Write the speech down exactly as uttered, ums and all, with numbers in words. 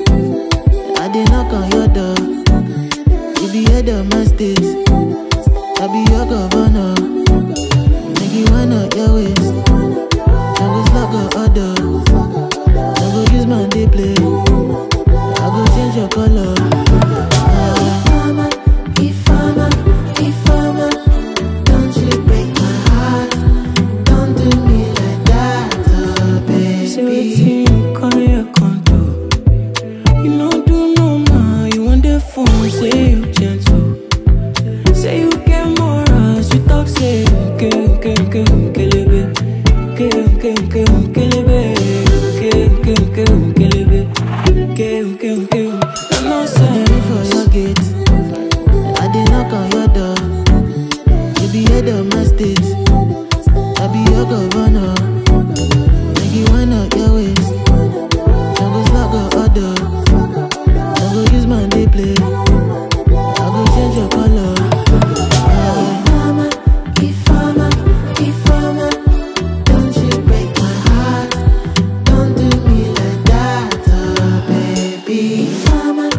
I dey knock on your door. You be head of my state. I be your governor. Make you wind up your waist. I go slug a order. I go use my day play. I go change your color. Ifeoma, Ifeoma, Ifeoma, don't you break my heart. Don't do me like that, oh baby. Say wetin you come here come do. You no do no more. You want the phone, say you gentle. Say you get morals. You talk say okay, okay, okay, kelebe, okay, okay, okay, kelebe, okay, okay, okay, kelebe, okay, okay, okay. I'm not I saying dey for your gate. I dey knock on your door. You be head of my state. I be your governor. Make you wind up your waist. I go slug a order. I go use my day play. I go change your color. Ifeoma, Ifeoma, Ifeoma, don't you break my heart. Don't do me like that, oh baby. Ifeoma,